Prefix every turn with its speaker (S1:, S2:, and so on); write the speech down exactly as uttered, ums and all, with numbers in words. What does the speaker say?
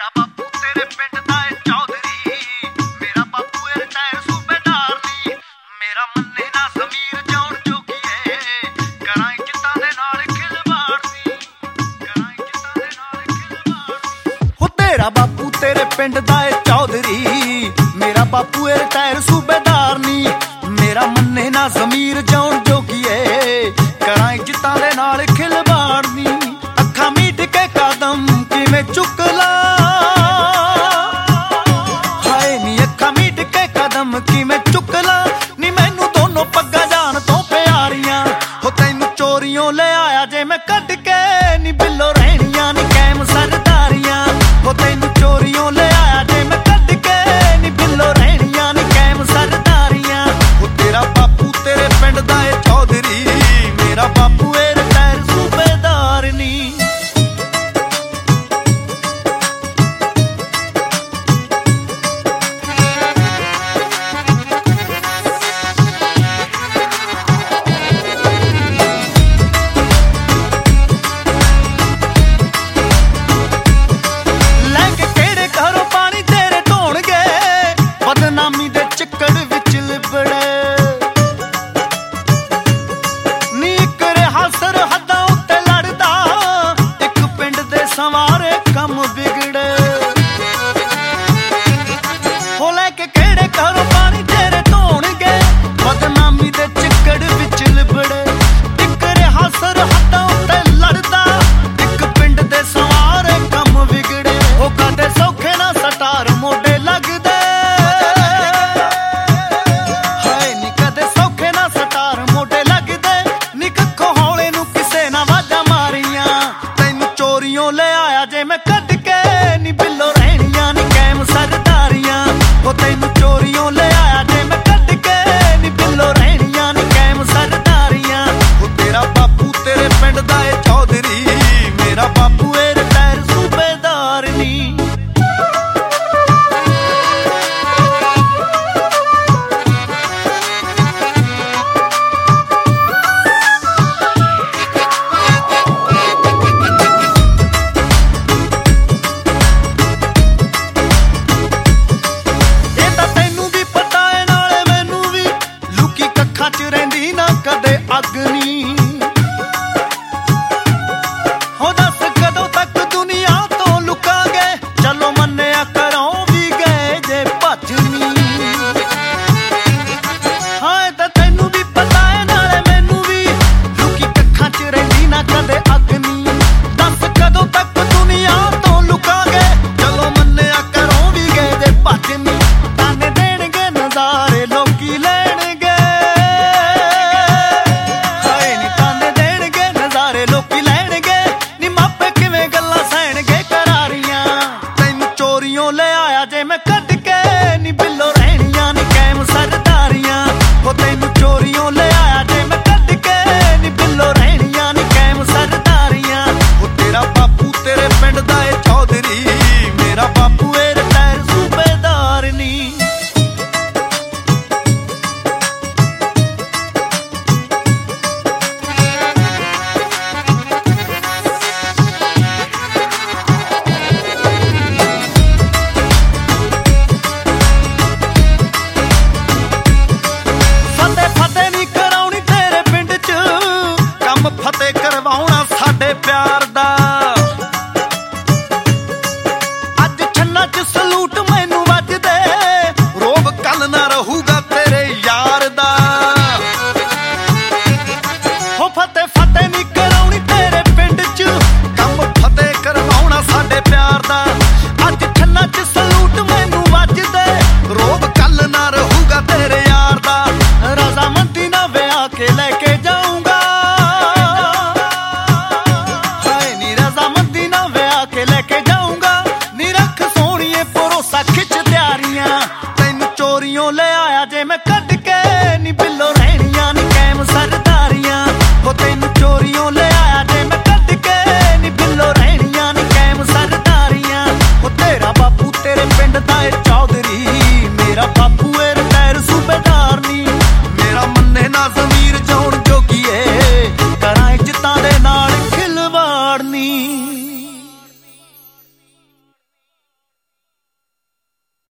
S1: ਮੇਰਾ ਬਾਪੂ ਤੇਰੇ ਪਿੰਡ ਦਾ ਏ ਚੌਧਰੀ, ਮੇਰਾ ਬਾਪੂ ਏ ਰਿਟਾਇਰ ਸੂਬੇਦਾਰ ਨੀ। ਮੇਰਾ ਮੰਨੇ ਨਾ ਜ਼ਮੀਰ ਜਾਣ ਜੋਗੀਏ, ਕਰਾਂ ਕਿੱਤਾਂ ਦੇ ਨਾਲ ਖਿਲਵਾੜ ਨੀ, ਕਰਾਂ ਕਿੱਤਾਂ ਦੇ ਨਾਲ ਖਿਲਵਾੜ ਨੀ। ਹੋ ਤੇਰਾ ਬਾਪੂ ਤੇਰੇ ਪਿੰਡ ਦਾ ਏ ਚੌਧਰੀ, ਮੇਰਾ ਬਾਪੂ ਏ ਰਿਟਾਇਰ ਸੂਬੇਦਾਰ ਨੀ। ਮੇਰਾ ਮੰਨੇ ਨਾ ਜ਼ਮੀਰ ਜਾਣ ਜੋਗੀਏ, ਕਰਾਂ ਇੱਜ਼ਤਾਂ ਦੇ ਨਾਲ ਖਿਲਵਾੜ ਨੀ। ਅੱਖਾਂ ਮੀਟ ਕੇ ਕਦਮ ਕਿਵੇਂ ਚੁੱਕ ਲਾ, ਹਾਏ ਨੀ ਅੱਖਾਂ ਮੀਟ ਕੇ ਕਦਮ ਕਿਵੇਂ ਚੁੱਕ ਲਾ ਨੀ। ਮੈਨੂੰ ਦੋਨੋਂ ਪੱਗਾਂ ਜਾਣ ਤੋਂ ਪਿਆਰੀਆਂ, ਹੋ ਤੈਨੂੰ ਚੋਰੀਓਂ ਲੈ ਆਇਆ ਜੇ ਮੈਂ ਕੱਢ ਕੇ ਨੀ। ਬਿੱਲੋ ਰਹਿਣੀਆਂ ਨੀ ਕੈਮ ਸਰਦਾਰੀਆਂ, ਹੋ ਤੈਨੂੰ ਚੋਰੀਓਂ ਲੈ ਆਇਆ ਜੇ ਮੈਂ ਕੱਢ ਕੇ ਨੀ। ਬਿੱਲੋ ਰਹਿਣੀਆਂ ਨੀ ਕੈਮ ਸਰਦਾਰੀਆਂ। ਹੋ ਤੇਰਾ ਬਾਪੂ ਤੇਰੇ ਪਿੰਡ ਦਾ ਏ ਚੌਧਰੀ, ਮੇਰਾ ਬਾਪੂ ਏ ਰਿਟਾਇਰ ਸੂਬੇਦਾਰ ਨੀ। ਲੈ ਕੇ ਕਿਹੜੇ ਘਰੋਂ ਪਾਣੀ ਤੇਰੇ ਢੋਣਗੇ, ਬਦਨਾਮੀ ਦੇ ਚੱਕਰ ਵਿੱਚ ਲਿਬੜੇ ਨੀ। ਇੱਕ ਰਿਹਾ ਸਰਹੱਦਾਂ ਉੱਤੇ ਲੜਦਾ, ਇੱਕ ਪਿੰਡ ਦੇ ਸੰਵਾਰੇ ਕੰਮ ਵਿਗੜੇ।